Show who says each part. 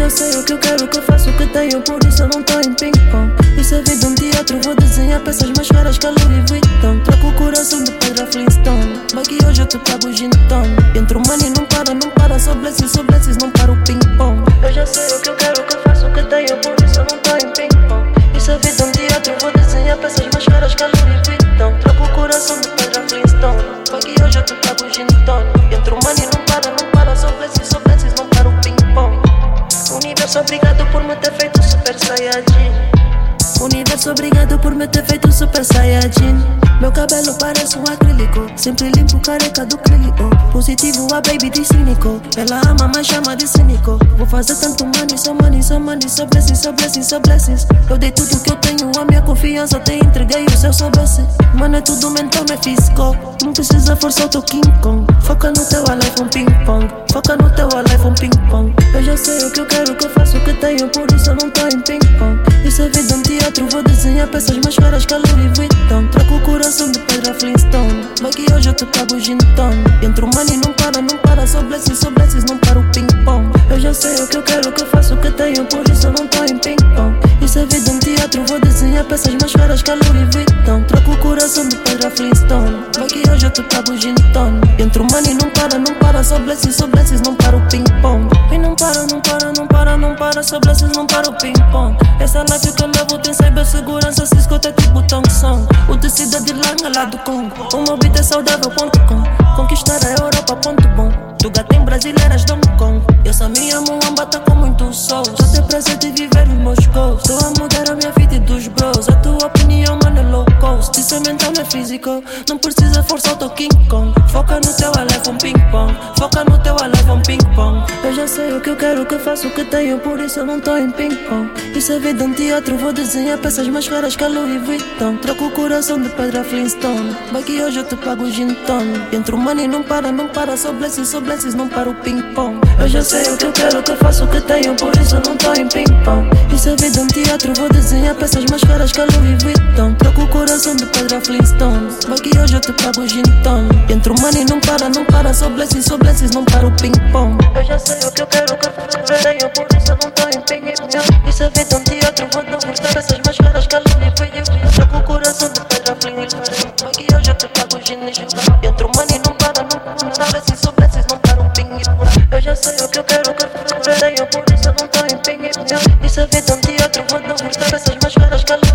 Speaker 1: já sei o que eu quero, o que eu faço, o que tenho, por isso eu não tô em ping-pong. Isso é vida, um teatro, vou desenhar peças mais caras que a Louis Vuitton. Troco o coração de pedra Flintstone, vai que hoje eu te pago gin tonic. Entro money, não para, só blessings, não para o ping-pong. Eu já sei o que eu quero, o que eu faço, o que tenho, por isso eu não tô em ping-pong. Isso é vida, um teatro, vou desenhar peças mais caras que a Louis Vuitton. Troco o coração de pedra Flintstone, vai que hoje eu te pago gin tonic. Entro money, não para, só blessings, não para o ping-pong. Universo, obrigado por me ter feito super saiyajin. Universo, obrigado por me ter feito super saiyajin. Meu cabelo parece um acrílico, sempre limpo, careca do clínico. Positivo, a baby de cínico, ela ama, mas chama de cínico. Vou fazer tanto money, só blessings. Eu dei tudo que eu tenho, a minha confiança te entreguei, o céu soubesse. Mano, é tudo mental, não é físico. Não precisa forçar o teu King Kong. Foca no teu life, um ping-pong. Foca no teu life, um ping-pong. Eu já sei o que eu quero, o que eu faço, o que tenho, por isso eu não tô em ping-pong. Isso é vida, um teatro, vou desenhar peças mais caras que a Louis Vuitton. Troco o coração de pedra Flintstone, vai que hoje eu te pago gin tonic. Entro money, não para, só blessings, não para o ping-pong. Eu já sei o que eu quero, o que eu faço, o que tenho, por isso eu não tô em ping-pong. Isso é vida, um teatro, vou desenhar peças mais caras que a Louis Vuitton. Troco o coração de pedra Flintstone, vai que hoje eu te pago gin tonic. Entro money, não para, só blessings, não para o ping-pong. E não para, só blessings, não para o ping-pong. Essa life que eu levo tem cibersegurança, se escuta tipo Tong Song. O tecido é de langa lá do Congo, o meu beat é saudável.com. Conquistar a Europa, ponto bom. Tu gata em brasileiras de Hong Kong. Eu só me amo, tá com muito sol. Já tenho prazer de viver os meus goals. Estou a mudar a minha vida e dos bros. A tua opinião, mano, é low cost. Isso é mental, não é físico. Não precisa forçar o teu King Kong. Foca no teu life, um ping-pong. Foca no teu life, um ping-pong. Eu já sei o que eu quero, o que eu faço, o que tenho, por isso eu não tô em ping-pong. Isso é vida, um teatro, vou desenhar peças mais caras que a Louis Vuitton. Troco o coração de pedra Flintstone, vai que hoje eu te pago gin tonic. Entro money, não para, só blessings, não para o ping-pong. Eu já sei o que eu quero, o que eu faço, o que tenho, por isso eu não tô em ping-pong. Isso é vida, um teatro, vou desenhar peças mais caras que a Louis Vuitton. Troco o coração de pedra Flintstone, vai que hoje eu te pago gin tonic. Entro money, não para, só blessings, não para o ping-pong. Eu já sei o que eu quero, o que eu faço, o que tenho, por isso eu não tô em ping-pong. Isso é vida, um teatro, vou desenhar peças mais caras que a Louis Vuitton. Troco o coração de pedra Flintstone, vai que hoje eu te pago gin tonic. Entro money, não para, blessings, não para o ping-pong. Eu já sei o que eu quero, o que eu faço, o que tenho, por isso eu não tô em ping-pong. Isso é vida, um teatro, vou desenhar peças mais caras que a